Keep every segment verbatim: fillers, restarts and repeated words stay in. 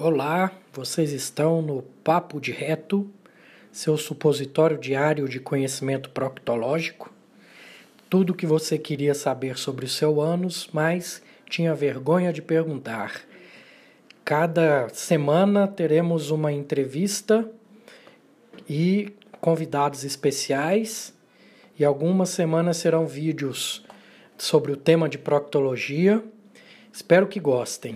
Olá, vocês estão no Papo de Reto, seu supositório diário de conhecimento proctológico. Tudo o que você queria saber sobre o seu ânus, mas tinha vergonha de perguntar. Cada semana teremos uma entrevista e convidados especiais, e algumas semanas serão vídeos sobre o tema de proctologia. Espero que gostem.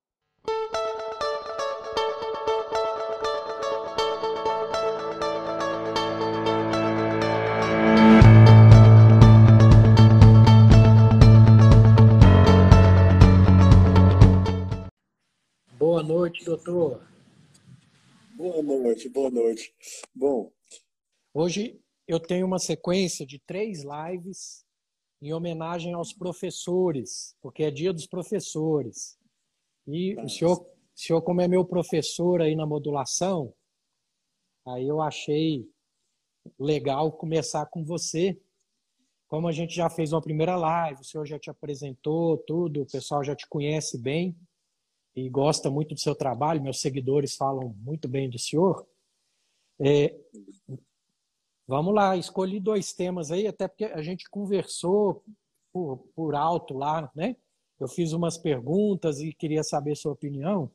Boa noite, doutor. Boa noite, boa noite. Bom, Hoje eu tenho uma sequência de três lives em homenagem aos professores, porque é dia dos professores. E o tá, senhor, o senhor, como é meu professor aí na modulação, aí eu achei legal começar com você. Como a gente já fez uma primeira live, o senhor já te apresentou tudo, o pessoal já te conhece bem e gosta muito do seu trabalho, meus seguidores falam muito bem do senhor. É, Vamos lá, escolhi dois temas aí, até porque a gente conversou por, por alto lá, né? Eu fiz umas perguntas e queria saber sua opinião.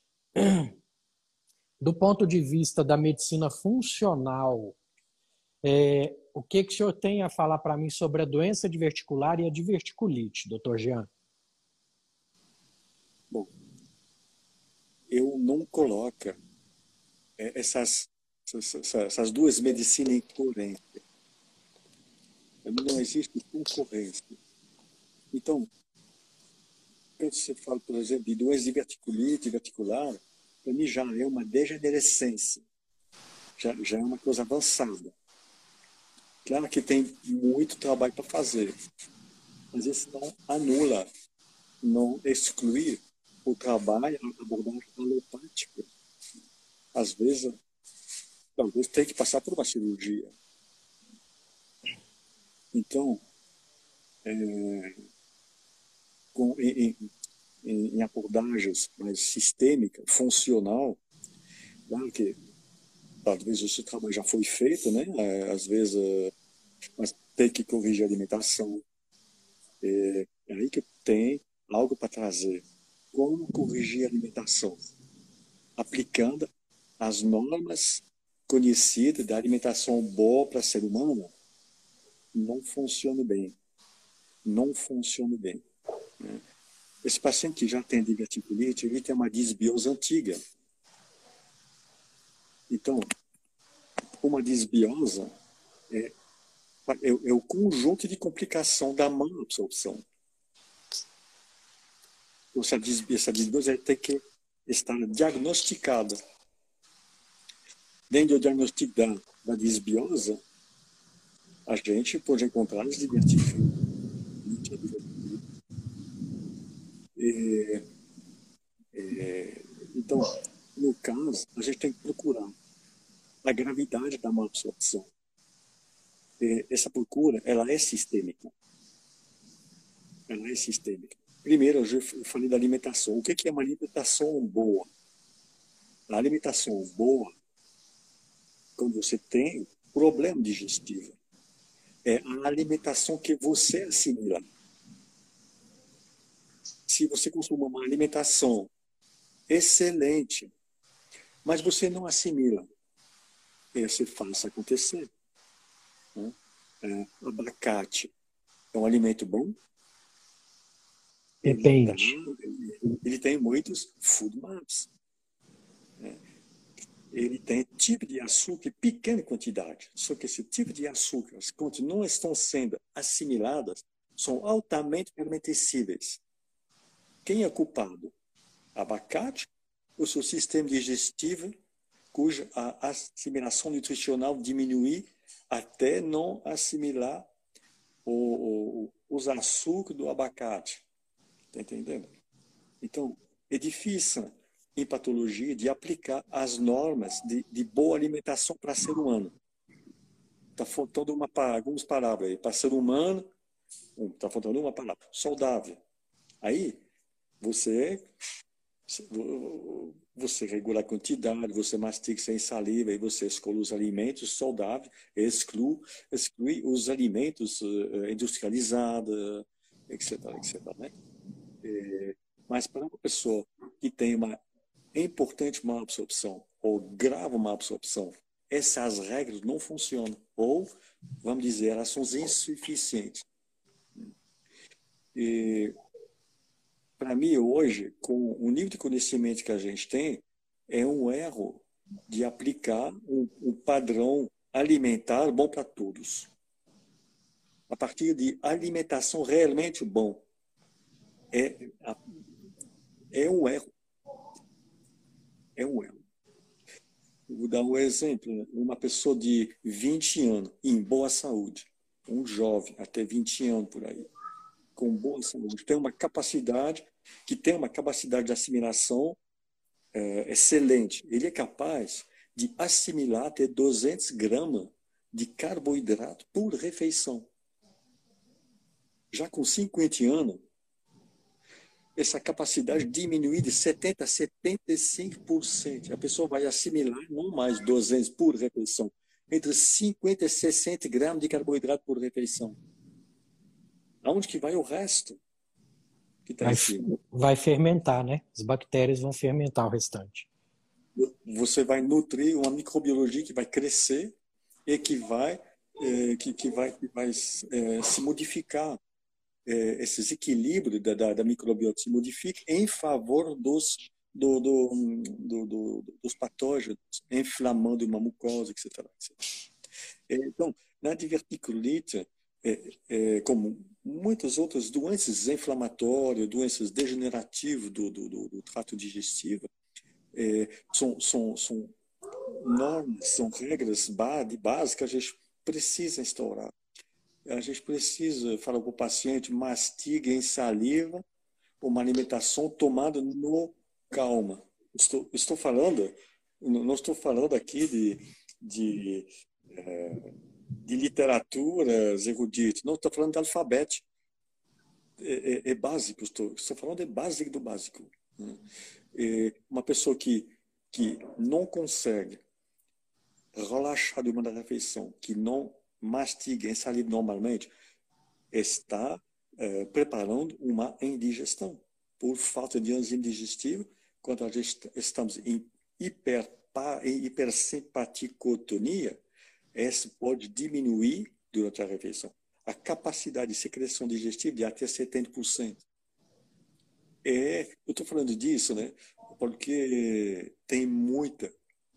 Do ponto de vista da medicina funcional, é, o que, que o senhor tem a falar para mim sobre a doença diverticular e a diverticulite, doutor Jean? bom, eu não coloco é, essas, essas, essas duas medicinas em concorrência. Não existe concorrência. Então, quando você fala, por exemplo, de doença diverticulite, verticular, para mim já é uma degenerescência, já, já é uma coisa avançada. Claro que tem muito trabalho para fazer, mas isso não anula, não exclui o trabalho, a abordagem alopática. Às vezes, talvez tenha que passar por uma cirurgia. Então, com, em, em, em abordagens mais sistêmica, funcional, claro que talvez esse trabalho já foi feito, né? É, às vezes, é, mas tem que corrigir a alimentação. É, é aí que tem algo para trazer. Como corrigir a alimentação? Aplicando as normas conhecidas da alimentação boa para ser humano, não funciona bem. Não funciona bem. Né? Esse paciente que já tem diverticulite, ele tem uma disbiose antiga. Então, uma disbiose é, é, é o conjunto de complicação da má absorção. Então, essa disbiose, essa disbiose tem que estar diagnosticada. Dentro do diagnóstico da, da disbiose, a gente pode encontrar as diverticulites. E, é, então, no caso, a gente tem que procurar a gravidade da má absorção. E essa procura, ela é sistêmica. Ela é sistêmica. Primeiro, eu já falei da alimentação. O que é uma alimentação boa? A alimentação boa, quando você tem problema digestivo, é a alimentação que você assimila. Se você consome uma alimentação excelente, mas você não assimila, você faz acontecer. Né? É, abacate é um alimento bom? Ele, dá, Depende. ele tem muitos food maps. Né? Ele tem tipo de açúcar em pequena quantidade. Só que esse tipo de açúcares, quando não estão sendo assimiladas, são altamente permittíveis. Quem é culpado? Abacate ou seu sistema digestivo, cuja a assimilação nutricional diminui até não assimilar o, o, os açúcares do abacate. Está entendendo? Então, é difícil em patologia de aplicar as normas de, de boa alimentação para ser humano. Está faltando uma, algumas palavras aí. Para ser humano, está faltando uma palavra. Saudável. Aí, você você regula a quantidade, você mastiga sem saliva e você escolhe os alimentos saudáveis e exclui, exclui os alimentos uh, industrializados, etc, etc, né? É, mas para uma pessoa que tem uma importante má absorção ou grave má absorção, essas regras não funcionam. Ou, vamos dizer, elas são insuficientes. E, para mim, hoje, com o nível de conhecimento que a gente tem, é um erro de aplicar um, um padrão alimentar bom para todos. A partir de alimentação realmente bom. É, é um erro. É um erro. Vou dar um exemplo. Uma pessoa de vinte anos, em boa saúde, um jovem, até vinte anos por aí, com boa saúde, tem uma capacidade, que tem uma capacidade de assimilação é, excelente. Ele é capaz de assimilar até duzentos gramas de carboidrato por refeição. Já com cinquenta anos, essa capacidade diminui de setenta por cento a setenta e cinco por cento. A pessoa vai assimilar não mais duzentos por refeição, entre cinquenta e sessenta gramas de carboidrato por refeição. Aonde que vai o resto? Que está em cima? Vai fermentar, né? As bactérias vão fermentar o restante. Você vai nutrir uma microbiologia que vai crescer e que vai, é, que, que vai, que vai é, se modificar. É, esses equilíbrios da, da, da microbiota se modificam em favor dos, do, do, do, do, dos patógenos, inflamando uma mucosa, et cetera, et cetera. Então, na diverticulite, é, é, como muitas outras doenças inflamatórias, doenças degenerativas do, do, do, do trato digestivo, é, são, são, são normas, são regras básicas que a gente precisa instaurar. A gente precisa falar para o paciente, mastiga em saliva uma alimentação tomada no calma. Estou, estou falando, não estou falando aqui de, de, de literaturas eruditas, não, estou falando de alfabeto. É, é, é básico, estou, estou falando de básico do básico. É uma pessoa que, que não consegue relaxar durante a refeição, que não mastiga em saliva normalmente, está eh, preparando uma indigestão por falta de enzima digestiva. Quando a gente estamos em hiper, em hipersimpaticotonia, essa pode diminuir durante a refeição a capacidade de secreção digestiva de até setenta por cento. É, eu estou falando disso, né, porque tem muita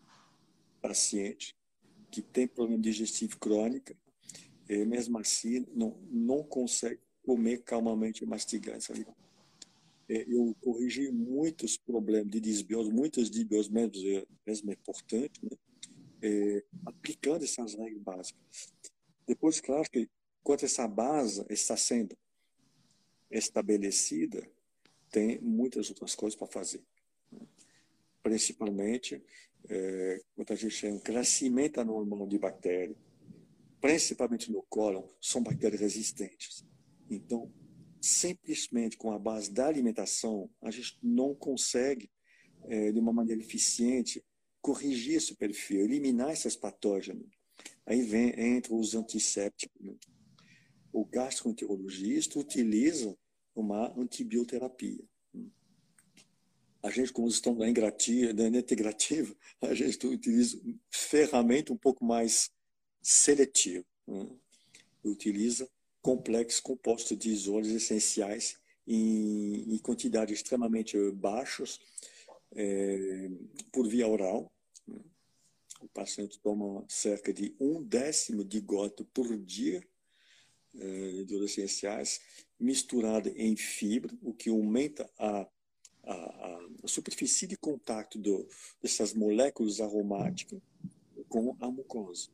paciente que tem problema digestivo crônico, e mesmo assim não, não consegue comer calmamente e mastigar. Sabe? Eu corrigi muitos problemas de disbiose, muitas disbioses mesmo, mesmo é importante, né? É, aplicando essas regras básicas. Depois, claro que quando essa base está sendo estabelecida, tem muitas outras coisas para fazer. Né? Principalmente, é, quando a gente tem um crescimento anormal de bactérias, principalmente no cólon, são bactérias resistentes. Então, simplesmente com a base da alimentação, a gente não consegue, é, de uma maneira eficiente, corrigir esse perfil, eliminar esses patógenos. Aí vem, entra os antissépticos. Né? O gastroenterologista utiliza uma antibioterapia. A gente, como estamos na integrativa, a gente utiliza ferramenta um pouco mais seletivo. Né? Utiliza complexos compostos de isóleos essenciais em, em quantidades extremamente baixas é, por via oral. Né? O paciente toma cerca de um décimo de gota por dia é, de óleos essenciais misturado em fibra, o que aumenta a, a, a superfície de contato do, dessas moléculas aromáticas com a mucosa.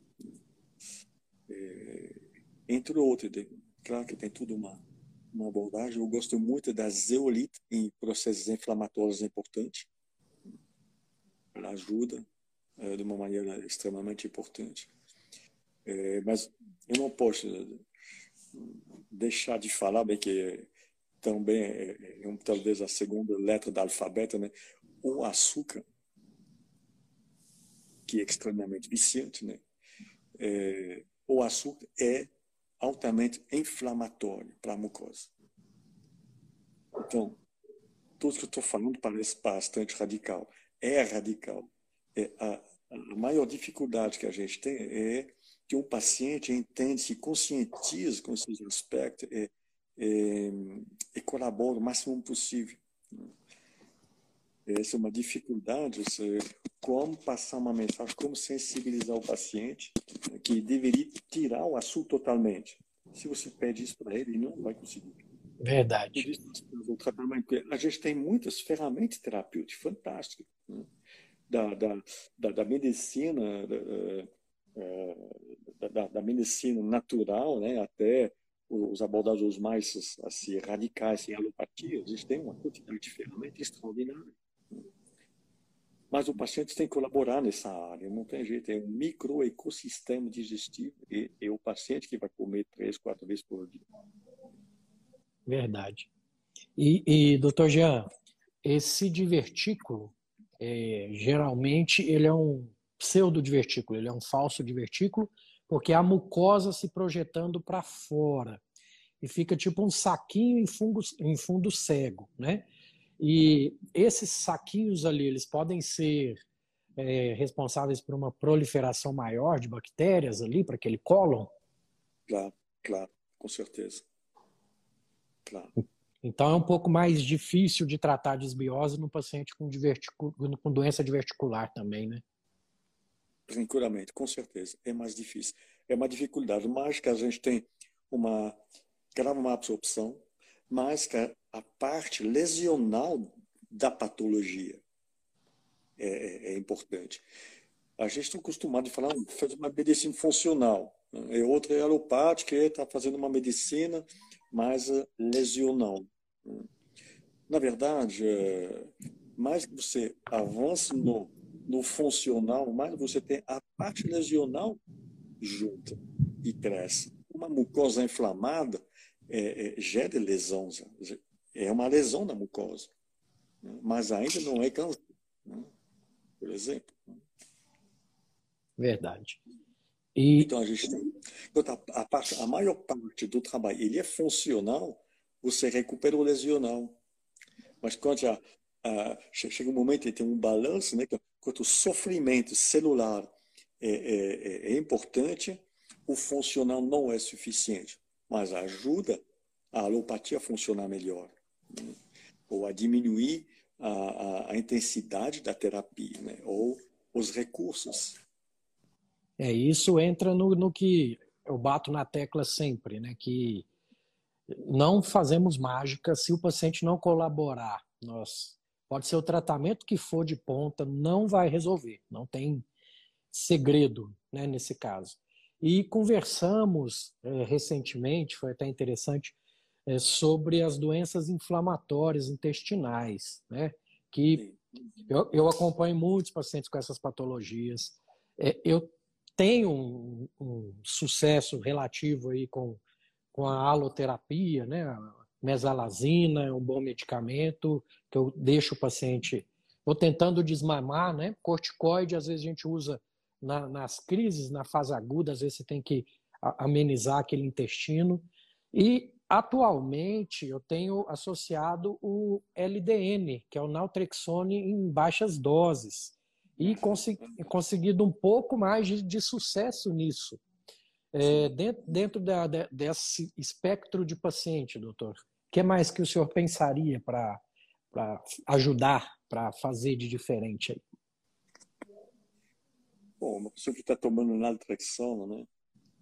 É, entre outros, claro que tem tudo uma, uma abordagem. Eu gosto muito da zeolite em processos inflamatórios importantes. Ela ajuda é, de uma maneira extremamente importante. É, mas eu não posso deixar de falar, bem que também é, é talvez a segunda letra do alfabeto, né? O açúcar que é extremamente viciante, né? É, o açúcar é altamente inflamatório para a mucosa. Então, tudo que eu estou falando parece bastante radical. É radical. É, a, a maior dificuldade que a gente tem é que o paciente entende, se conscientiza com esses aspectos e, e, e colabora o máximo possível. Essa é uma dificuldade, você, como passar uma mensagem, como sensibilizar o paciente, que deveria tirar o açúcar totalmente. Se você pede isso para ele, ele não vai conseguir. Verdade. O tratamento, a gente tem muitas ferramentas terapêuticas fantásticas, né? da, da, da, da medicina, da, da, da medicina natural, né? Até os abordagens mais assim, radicais em alopatia, a gente tem uma quantidade de ferramentas extraordinária. Mas o paciente tem que colaborar nessa área, não tem jeito, é um microecossistema digestivo e é o paciente que vai comer três, quatro vezes por dia. Verdade. E, e doutor Jean, esse divertículo, é, geralmente, ele é um pseudodivertículo, ele é um falso divertículo, porque a mucosa se projetando para fora. E fica tipo um saquinho em, fungo, em fundo cego, né? E esses saquinhos ali, eles podem ser é, responsáveis por uma proliferação maior de bactérias ali, para aquele cólon? Claro, claro, com certeza. Claro. Então é um pouco mais difícil de tratar a desbiose no paciente com, com doença diverticular também, né? Tranquilamente, com certeza. É mais difícil. É uma dificuldade, mais que a gente tem uma grave má absorção, mais que a, a parte lesional da patologia é, é, é importante. A gente está acostumado a falar, ah, faz uma medicina funcional. Né? E outra é alopática, está fazendo uma medicina mais lesional. Na verdade, mais que você avance no, no funcional, mais você tem a parte lesional junta e cresce. Uma mucosa inflamada é, é, gera lesão, é uma lesão na mucosa, né? Mas ainda não é câncer, né? Por exemplo. Verdade. E... Então, a gente tem. A, a, parte, a maior parte do trabalho ele é funcional, você recupera o lesional. Mas quando já, ah, chega um momento que tem um balanço, né? Quando o sofrimento celular é, é, é importante, o funcional não é suficiente, mas ajuda a alopatia a funcionar melhor, né? Ou a diminuir a, a, a intensidade da terapia, né? Ou os recursos. É, isso entra no, no que eu bato na tecla sempre, né? Que não fazemos mágica se o paciente não colaborar. Nós, pode ser o tratamento que for de ponta, não vai resolver. Não tem segredo, né, nesse caso. E conversamos é, recentemente, foi até interessante, é, sobre as doenças inflamatórias intestinais, né? Que eu, eu acompanho muitos pacientes com essas patologias. É, eu tenho um, um sucesso relativo aí com com a aloterapia, né? A mesalazina é um bom medicamento que eu deixo o paciente, vou tentando desmamar, né? Corticoide, às vezes a gente usa na, nas crises, na fase aguda, às vezes você tem que amenizar aquele intestino. E atualmente eu tenho associado o L D N, que é o naltrexone em baixas doses, e consegui, conseguido um pouco mais de, de sucesso nisso. É, dentro dentro da, de, desse espectro de paciente, doutor, o que mais que o senhor pensaria para ajudar, para fazer de diferente aí? Bom, uma pessoa que está tomando naltrexona, né?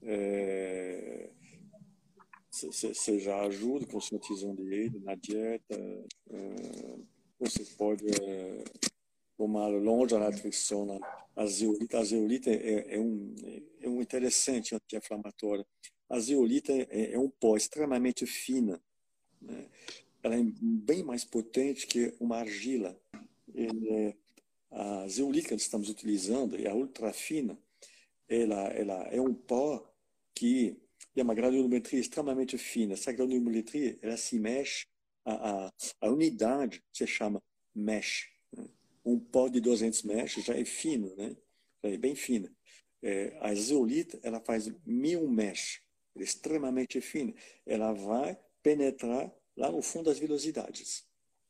Você é, já ajuda conscientizando ele na dieta. É, você pode é, tomar longe a naltrexona. A zeolita, a zeolita é, é, um, é um interessante anti-inflamatório. A zeolita é, é um pó extremamente fina, né? Ela é bem mais potente que uma argila. Ele, a zeolita que estamos utilizando, é a ultrafina, ela, ela é um pó que tem uma granulometria extremamente fina. Essa granulometria, ela se mexe, a, a, a unidade se chama mesh, né? Um pó de duzentos mesh já é fino, né? é bem fina. É, a zeolite, ela faz mil mesh, é extremamente fina. Ela vai penetrar lá no fundo das vilosidades.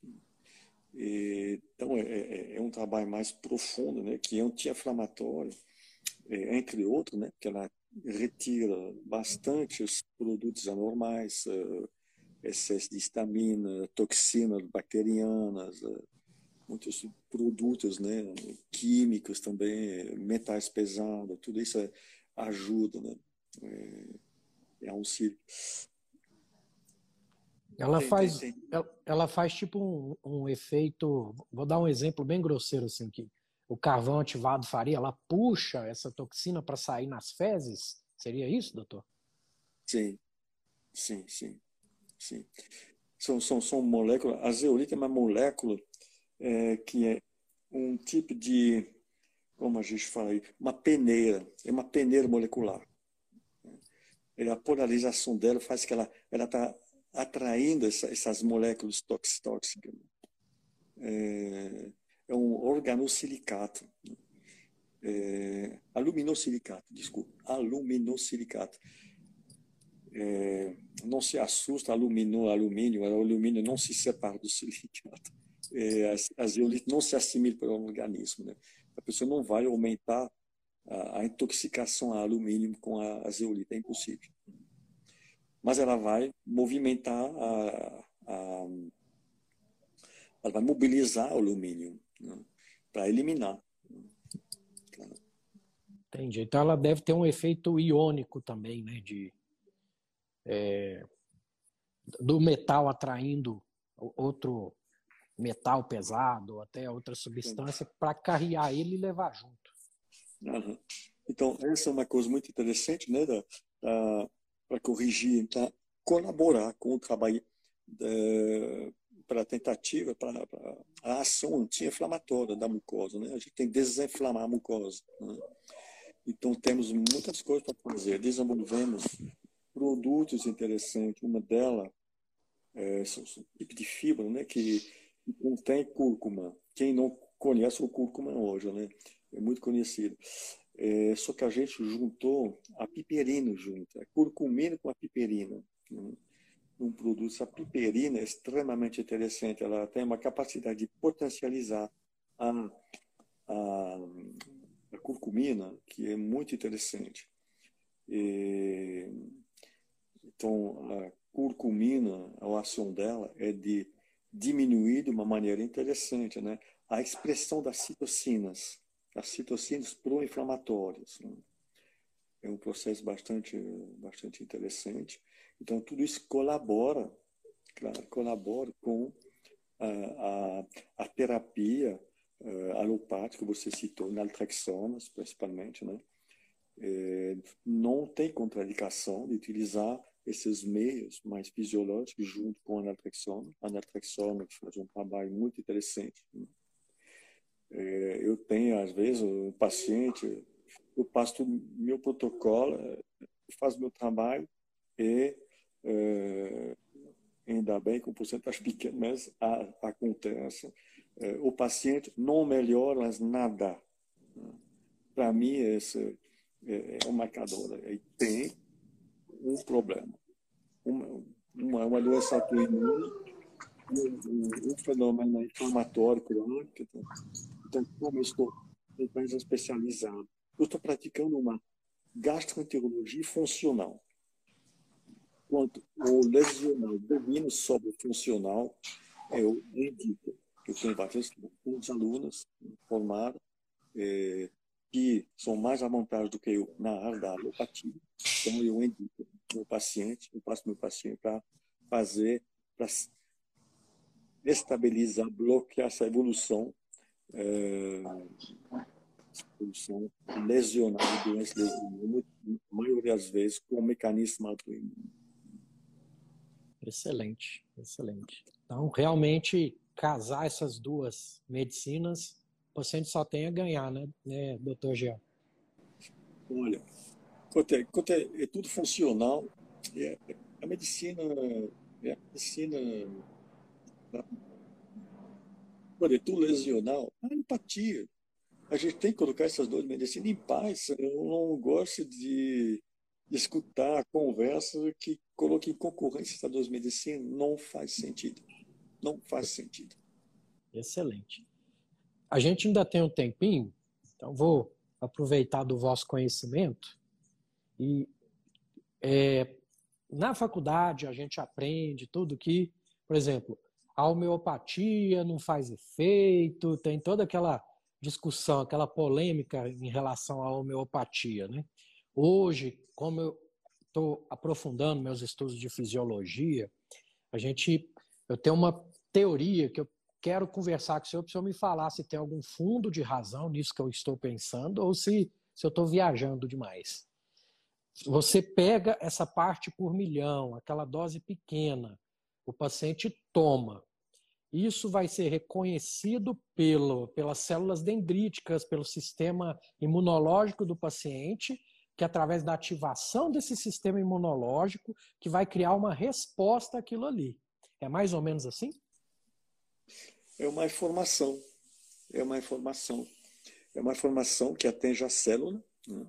E, então, é, é, é um trabalho mais profundo, né, que é anti-inflamatório, é, entre outros, né, que ela retira bastante os produtos anormais, uh, excesso de histamina, toxinas bacterianas, uh, muitos produtos, né, químicos também, metais pesados, tudo isso é, ajuda, né? É, é um ciclo. Ela Tem, tem, faz, tem. ela, ela faz tipo um, um efeito, vou dar um exemplo bem grosseiro assim, que o carvão ativado faria, ela puxa essa toxina para sair nas fezes? Seria isso, doutor? Sim, sim, sim, sim. São, são, são moléculas, a zeolite é uma molécula é, que é um tipo de, como a gente fala aí, uma peneira, é uma peneira molecular. E a polarização dela faz que ela ela está atraindo essa, essas moléculas tóxicas. É, é um organosilicato. É, aluminosilicato, desculpa, aluminosilicato. É, não se assusta, alumínio, alumínio, o alumínio não se separa do silicato. É, a zeolite não se assimila pelo organismo, né? A pessoa não vai aumentar a, a intoxicação a alumínio com a, a zeolite, é impossível. Mas ela vai movimentar, a, a, ela vai mobilizar o alumínio, né, para eliminar. Né? Entendi. Então ela deve ter um efeito iônico também, né? De, do metal atraindo outro metal pesado, ou até outra substância, para carrear ele e levar junto. Uhum. Então, essa é uma coisa muito interessante, né, para corrigir, para colaborar com o trabalho para a tentativa, para a ação anti-inflamatória da mucosa. Né? A gente tem que desinflamar a mucosa. Né? Então, temos muitas coisas para fazer. Desenvolvemos produtos interessantes. Uma delas é são, são tipo de fibra, né, que, que contém cúrcuma. Quem não conhece o cúrcuma hoje, né? É muito conhecido. É, só que a gente juntou a piperina junto, a curcumina com a piperina. Né? Um produto, essa piperina é extremamente interessante, ela tem uma capacidade de potencializar a, a, a curcumina, que é muito interessante. E, então, a curcumina, a ação dela é de diminuir de uma maneira interessante, né, a expressão das citocinas, as citocinas pró-inflamatórias. Né? É um processo bastante, bastante interessante. Então, tudo isso colabora, claro, colabora com a, a, a terapia uh, alopática que você citou, naltrexonas, principalmente, né? É, não tem contraindicação de utilizar esses meios mais fisiológicos junto com a naltrexona. A naltrexona faz um trabalho muito interessante. Né? É, eu tenho, às vezes, um paciente, eu passo meu protocolo, faço meu trabalho e é, ainda bem com porcentagem pequena, mas a, acontece. É, o paciente não melhora mas nada. Né? Para mim, esse é, é um marcador. E tem um problema. Uma, uma, uma doença autoimune, um, um, um fenômeno inflamatório crônico. Então, então, como eu estou em empresa especializada, eu estou praticando uma gastroenterologia funcional. Quanto o lesional domínio sobre o funcional, eu indico. Eu tenho vários alunos formados é, que são mais à vontade do que eu na área da alopatia. Então, eu indico meu paciente, eu passo meu paciente para fazer, para estabilizar, bloquear essa evolução, é, evolução lesional de doenças lesionais, a maioria das vezes com o mecanismo autoimune. Excelente, excelente. Então, realmente, casar essas duas medicinas, o paciente só tem a ganhar, né, né doutor Jean? Olha, quanto é, quanto é, é tudo funcional, é, a medicina, é a medicina, olha, é tudo lesional, a empatia. a gente tem que colocar essas duas medicinas em paz. Eu não gosto de escutar conversas que coloquem em concorrência essas duas medicinas. Não faz sentido. Não faz sentido. Excelente. A gente ainda tem um tempinho, então vou aproveitar do vosso conhecimento e é, na faculdade a gente aprende tudo que, por exemplo, a homeopatia não faz efeito, tem toda aquela discussão, aquela polêmica em relação à homeopatia, né? Hoje, como eu estou aprofundando meus estudos de fisiologia, a gente, eu tenho uma teoria que eu quero conversar com o senhor para o senhor me falar se tem algum fundo de razão nisso que eu estou pensando ou se, se eu estou viajando demais. Você pega essa parte por milhão, aquela dose pequena, o paciente toma. Isso vai ser reconhecido pelo, pelas células dendríticas, pelo sistema imunológico do paciente, que através da ativação desse sistema imunológico, que vai criar uma resposta àquilo ali. É mais ou menos assim? É uma informação. É uma informação. É uma informação que atende a célula, né?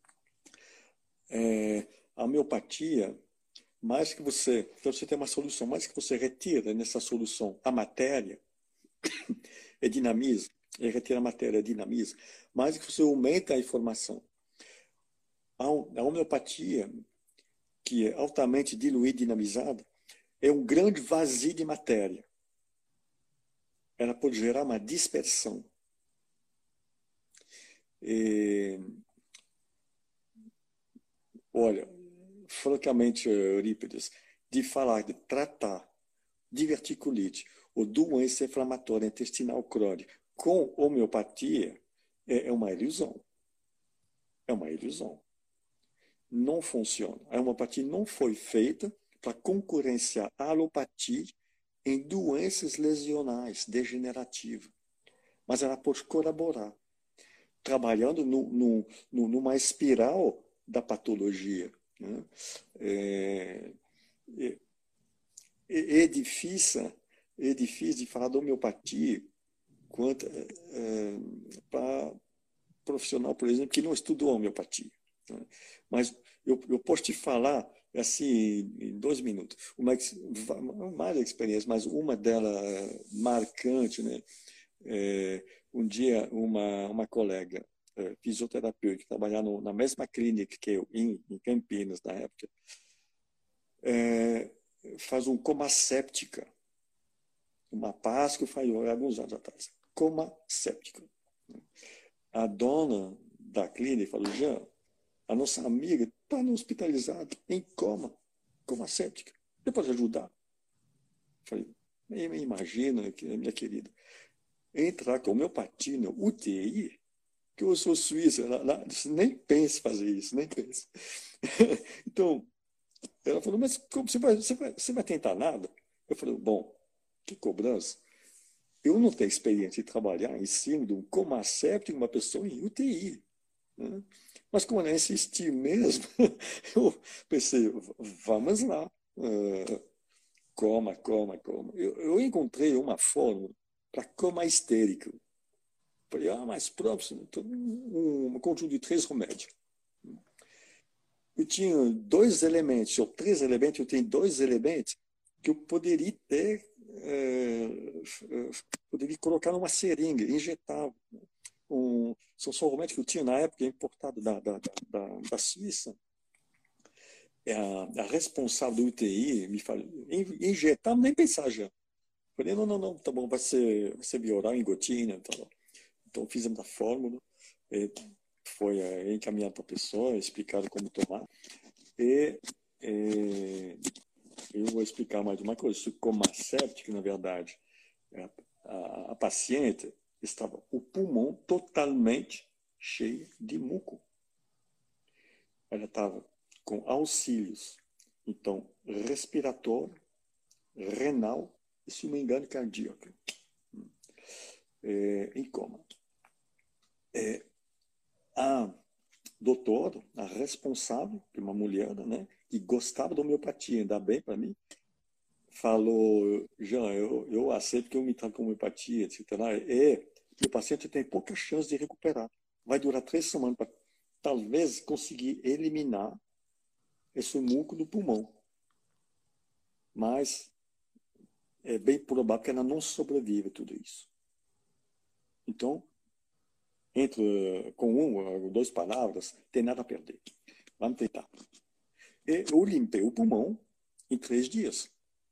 É, a homeopatia, mais que você, então você tem uma solução, mais que você retira nessa solução a matéria, é dinamismo, e retira a matéria, é dinamismo, mais que você aumenta a informação. A, a homeopatia, que é altamente diluída e dinamizada, é um grande vazio de matéria. Ela pode gerar uma dispersão. E, olha, francamente, Eurípides, de falar de tratar diverticulite ou doença inflamatória intestinal crônica com homeopatia é, é uma ilusão. É uma ilusão. Não funciona. A homeopatia não foi feita para concorrenciar a alopatia em doenças lesionais degenerativas. Mas ela pode colaborar, trabalhando no, no, no, numa espiral da patologia. Né? É, é, é difícil, é difícil de falar da homeopatia quanto é, é, para profissional, por exemplo, que não estudou homeopatia. Né? Mas eu, eu posso te falar, assim, em dois minutos, uma, uma experiência, mas uma dela marcante, né? É, um dia, uma, uma colega é, fisioterapeuta que trabalhava no, na mesma clínica que eu, em, em Campinas, na época, é, faz um coma séptica. Uma Páscoa faz alguns anos atrás. Coma séptica. A dona da clínica falou, Jean, a nossa amiga está hospitalizada em coma, coma séptica. Você pode ajudar? Falei, imagina, minha querida, entrar com homeopatia no U T I, que eu sou suíça, ela, ela, nem pense fazer isso, nem pense. Então, ela falou, mas como você vai, você vai, você vai tentar nada? Eu falei, bom, que cobrança. Eu não tenho experiência de trabalhar em cima de um coma séptico, uma pessoa em U T I. Né? Mas como ela insistiu mesmo, eu pensei, vamos lá. Uh, coma, coma, coma. Eu, eu encontrei uma fórmula para coma histérico. Falei, ah, mais próximo, um, um conjunto de três remédios. Eu tinha dois elementos, ou três elementos, eu tenho dois elementos que eu poderia ter, é, poderia colocar numa seringa, injetar. Um, são só remédios que eu tinha na época, importado da, da, da, da Suíça. A, a responsável do U T I me falou, injetar, nem pensar já. Falei, não, não, não, tá bom, vai ser, vai ser via oral, em gotinha, tá bom. Então, fizemos a fórmula, foi é, encaminhado para a pessoa, explicado como tomar. E é, eu vou explicar mais uma coisa. Isso coma séptico, na verdade, a, a, a paciente estava o pulmão totalmente cheio de muco. Ela estava com auxílios, então, respiratório, renal e, se não me engano, cardíaco. É, em coma. É, a doutora, a responsável, que é uma mulher, né, que gostava da homeopatia, ainda bem para mim, falou, Jean, eu, eu aceito que eu me trato com homeopatia, etcétera. É, e o paciente tem pouca chance de recuperar. Vai durar três semanas para talvez conseguir eliminar esse muco do pulmão. Mas é bem provável que ela não sobreviva a tudo isso. Então, entre com uma ou duas palavras, tem nada a perder. Vamos tentar. E eu limpei o pulmão em três dias.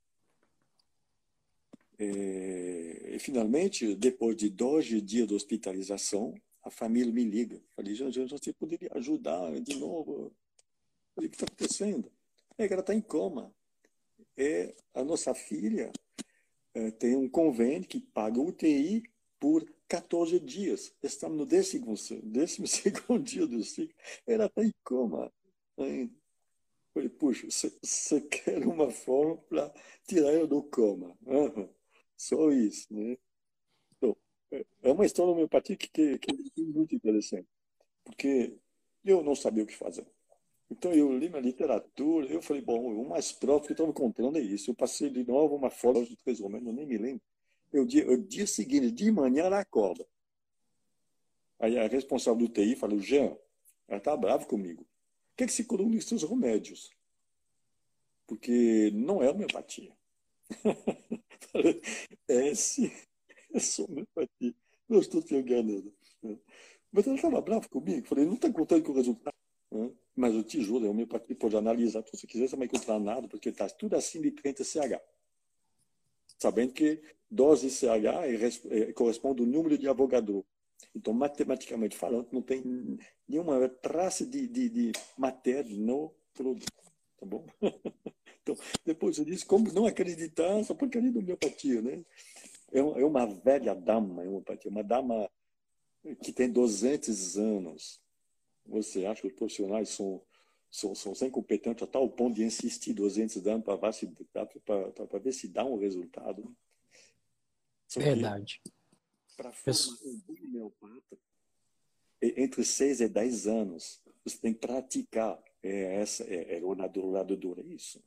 E, e finalmente, depois de dois dias de hospitalização, a família me liga. Falei, Jean, você poderia ajudar de novo? Falei, o que está acontecendo? É que ela está em coma. E a nossa filha é, tem um convênio que paga U T I por quatorze dias. Estamos no décimo, décimo segundo dia do ciclo. Ela está em coma ainda. Falei, puxa, você quer uma forma para tirar ela do coma. Uhum. Só isso, né? Então, é uma história homeopatia que, que, que é muito interessante. Porque eu não sabia o que fazer. Então eu li na literatura, eu falei, bom, o mais próximo que eu estava encontrando é isso. Eu passei de novo uma foto de três homens, eu nem me lembro. Eu, dia, o dia seguinte, de manhã, ela acorda. Aí a responsável do U T I falou, Jean, ela está brava comigo. Por que, que você colocou nos seus remédios? Porque não é homeopatia. Falei, é sim, é só homeopatia. Não estou te enganando. Mas ela estava brava comigo. Falei, não está contando com o resultado. Mas eu te juro, a homeopatia pode analisar. Se você quiser, você não vai encontrar nada, porque está tudo acima de trinta C H. Sabendo que dose C H é, é, corresponde ao número de Avogadro. Então, matematicamente falando, não tem nenhuma traça de, de, de matéria no produto. Tá bom? Então, depois eu disse, como não acreditar nessa porcaria da homeopatia, né? É uma velha dama, homeopatia, uma dama que tem duzentos anos. Você acha que os profissionais são, são, são sem competentes a tal ponto de insistir duzentos anos para ver se dá um resultado? Só Verdade. Para formar um bom homeopata, entre seis e dez anos, você tem que praticar. É, essa, é, é o lado, lado duro, é isso.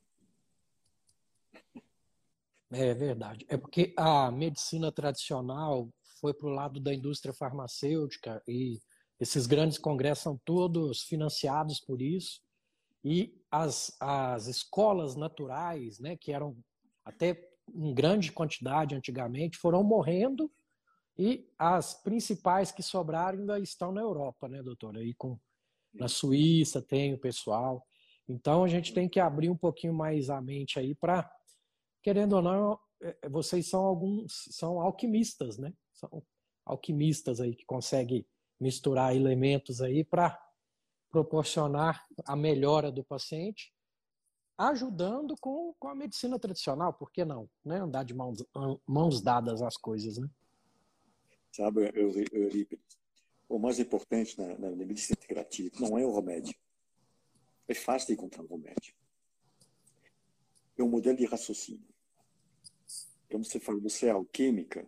É verdade. É porque a medicina tradicional foi para o lado da indústria farmacêutica e esses grandes congressos são todos financiados por isso. E as, as escolas naturais, né, que eram até em grande quantidade antigamente, foram morrendo e as principais que sobraram ainda estão na Europa, né, doutora? Aí com, na Suíça tem o pessoal. Então a gente tem que abrir um pouquinho mais a mente aí para, querendo ou não, vocês são alguns, são alquimistas, né? São alquimistas aí que conseguem misturar elementos aí para proporcionar a melhora do paciente, ajudando com, com a medicina tradicional, por que não? Né? Andar de mãos, mãos dadas às coisas, né? Sabe, Eurípides, o mais importante na, na medicina integrativa não é o remédio. É fácil de encontrar um remédio. É um modelo de raciocínio. Como você fala, você é alquímica,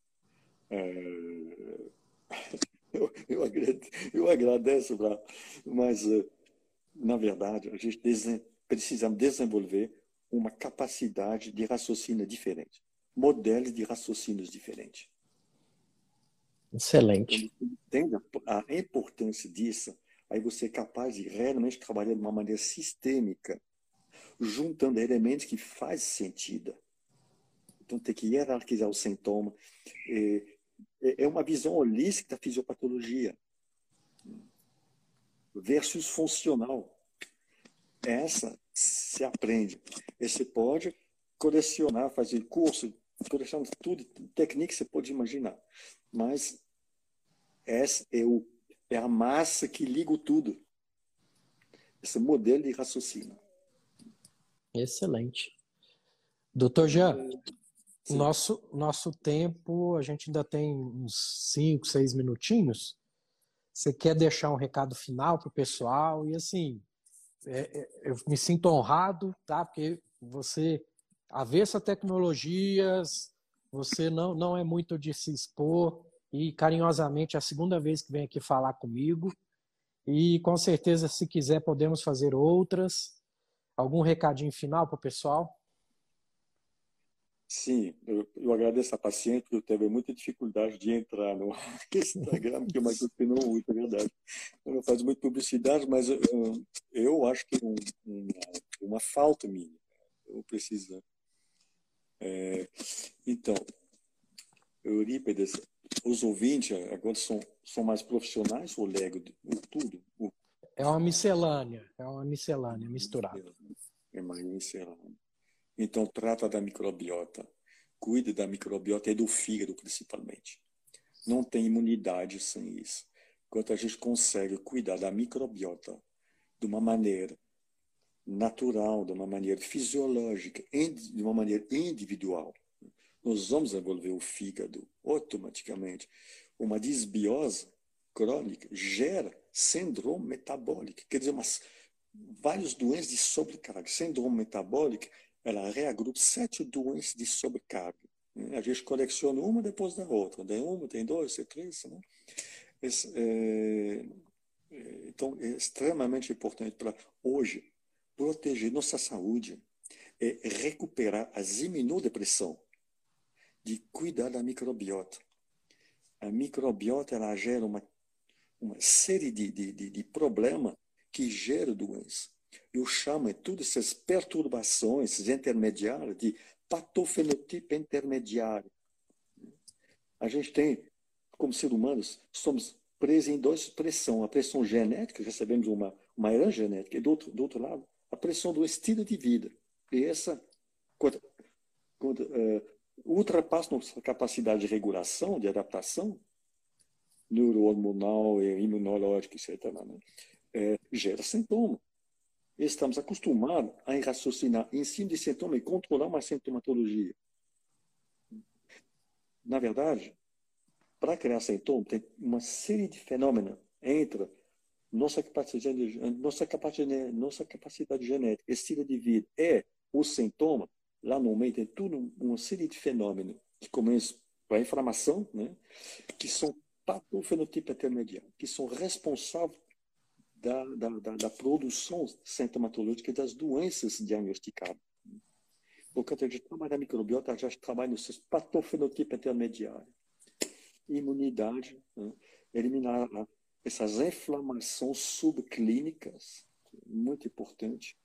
é... eu, eu, agradeço, eu agradeço, mas, na verdade, a gente precisa desenvolver uma capacidade de raciocínio diferente, modelos de raciocínios diferentes. Excelente. Quando você entende a importância disso, aí você é capaz de realmente trabalhar de uma maneira sistêmica, juntando elementos que fazem sentido. Então, tem que hierarquizar o sintoma. É uma visão holística da fisiopatologia versus funcional. Essa se aprende. E você pode colecionar, fazer curso, colecionar tudo, técnica que você pode imaginar. Mas essa é, o, é a massa que liga tudo. Esse modelo de raciocínio. Excelente. doutor Jean, Sim. nosso, nosso tempo, a gente ainda tem uns cinco, seis minutinhos. Você quer deixar um recado final para o pessoal? E assim, é, é, eu me sinto honrado, tá? Porque você avessa tecnologias, você não, não é muito de se expor e carinhosamente é a segunda vez que vem aqui falar comigo. E com certeza, se quiser, podemos fazer outras. Algum recadinho final para o pessoal? Sim, eu, eu agradeço a paciência, porque eu teve muita dificuldade de entrar no Instagram, que é uma coisa que não uso, é verdade. Eu não faço muito publicidade, mas eu, eu acho que é um, uma, uma falta minha. Eu preciso. É, então, Eurípedes, os ouvintes agora são, são mais profissionais ou legam tudo? O, É uma miscelânea, é uma miscelânea misturada. é mais miscelâneo. Então, trata da microbiota. Cuide da microbiota e do fígado, principalmente. Não tem imunidade sem isso. Enquanto a gente consegue cuidar da microbiota de uma maneira natural, de uma maneira fisiológica, de uma maneira individual, nós vamos envolver o fígado automaticamente. Uma desbiose crônica gera síndrome metabólica, quer dizer, umas, vários doenças de sobrecarga. Síndrome metabólica, ela reagrupa sete doenças de sobrecarga. A gente coleciona uma depois da outra. Tem uma, tem dois, tem três. Né? Esse, é, então, é extremamente importante para hoje proteger nossa saúde é recuperar as imunodepressão, de cuidar da microbiota. A microbiota ela gera uma, uma série de, de, de, de problemas que geram doença. Eu chamo todas essas perturbações essas intermediárias de patofenotipo intermediário. A gente tem, como seres humanos, somos presos em duas pressões. A pressão genética, recebemos uma, uma herança genética, e do outro, do outro lado, a pressão do estilo de vida. E essa, quando, quando, uh, ultrapassa nossa capacidade de regulação, de adaptação, neurohormonal, imunológica, etcétera, né? É, gera sintoma. Estamos acostumados a raciocinar em cima de sintoma e controlar uma sintomatologia. Na verdade, para criar sintoma, tem uma série de fenômenos entre nossa capacidade, nossa capacidade, nossa capacidade genética, estilo de vida e o sintoma. Lá no meio tem tudo uma série de fenômenos que começam com a inflamação, né? Que são patofenotipo intermediário, que são responsáveis da, da, da, da produção sintomatológica das doenças diagnosticadas. Portanto, a gente trabalha na microbiota, a gente trabalha nos patofenotipos intermediários. Imunidade, né? Eliminar essas inflamações subclínicas, muito importante.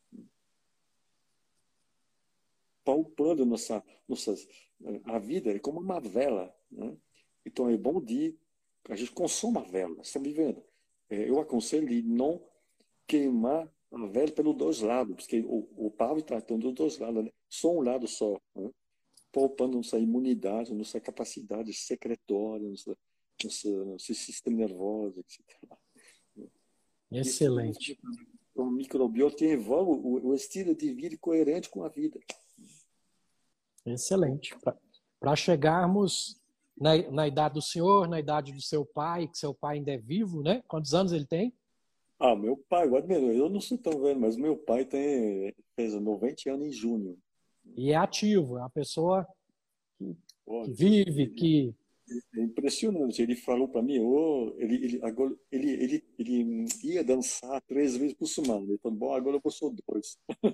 Palpando nossa, nossas, a vida é como uma vela, né? Então é bom de a gente consoma a vela, está me vendo? É, eu aconselho de não queimar a vela pelos dois lados, porque o, o pavo está dos dois lados, né? Só um lado só, né? Poupando nossa imunidade, nossa capacidade secretória, nossa, nossa, nosso sistema nervoso, etcétera. Isso tudo isso, Excelente. o microbiota envolve o, o estilo de vida coerente com a vida. Excelente. Para chegarmos na, na idade do senhor, na idade do seu pai, que seu pai ainda é vivo, né? Quantos anos ele tem? Ah, meu pai, eu não sou tão velho, mas meu pai tem, fez noventa anos em junho. E é ativo, é uma pessoa que, que Olha, vive, ele, que... é impressionante. Ele falou para mim, oh, ele, ele, agora, ele, ele, ele ia dançar três vezes por semana. Ele falou, bom, agora eu vou só dois.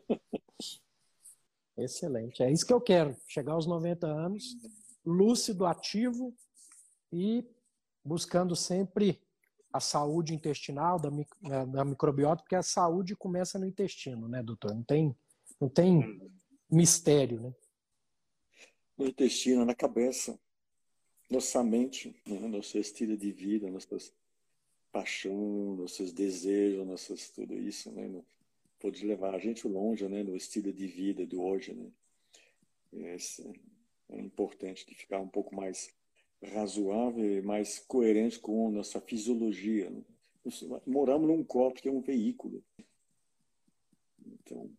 Excelente. É isso que eu quero, chegar aos noventa anos, lúcido, ativo e buscando sempre a saúde intestinal, da, da microbiota, porque a saúde começa no intestino, né, doutor? Não tem, não tem mistério, né? No intestino, na cabeça, nossa mente, né? Nosso estilo de vida, nossas paixões, nossos desejos, nossas, tudo isso, né? Pode levar a gente longe, né? No estilo de vida do hoje, né? É, é importante de ficar um pouco mais razoável e mais coerente com nossa fisiologia. Né? Moramos num corpo que é um veículo. Então,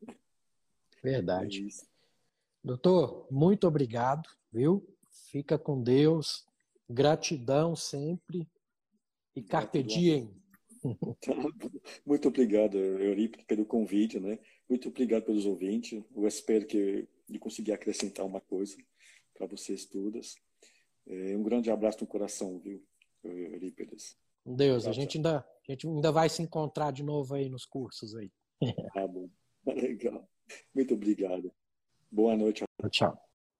é Verdade. isso. Doutor, muito obrigado, viu? Fica com Deus. Gratidão sempre. E carpe Gratidão. diem. Muito obrigado, Eurípides, pelo convite, né? Muito obrigado pelos ouvintes. Eu espero que eu consegui acrescentar uma coisa para vocês todas. É, um grande abraço no coração, viu, Eurípides? Com Deus, a Tchau, tchau. gente ainda, a gente ainda vai se encontrar de novo aí nos cursos aí. Tá bom. Legal. Muito obrigado. Boa noite. Tchau.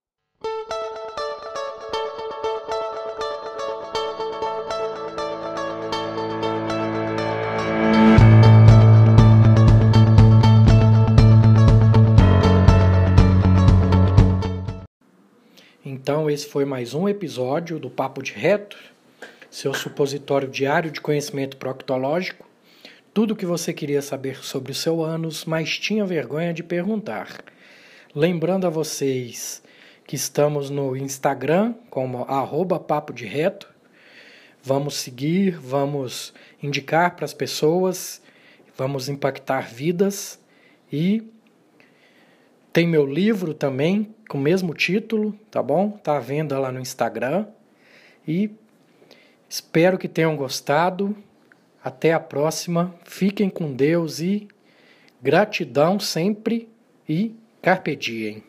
Então, esse foi mais um episódio do Papo de Reto, seu supositório diário de conhecimento proctológico. Tudo o que você queria saber sobre o seu ânus, mas tinha vergonha de perguntar. Lembrando a vocês que estamos no Instagram como arroba Papo de Reto. Vamos seguir, vamos indicar para as pessoas, vamos impactar vidas. E tem meu livro também, com o mesmo título, tá bom? Tá à venda lá no Instagram. E espero que tenham gostado. Até a próxima. Fiquem com Deus e gratidão sempre e carpe diem.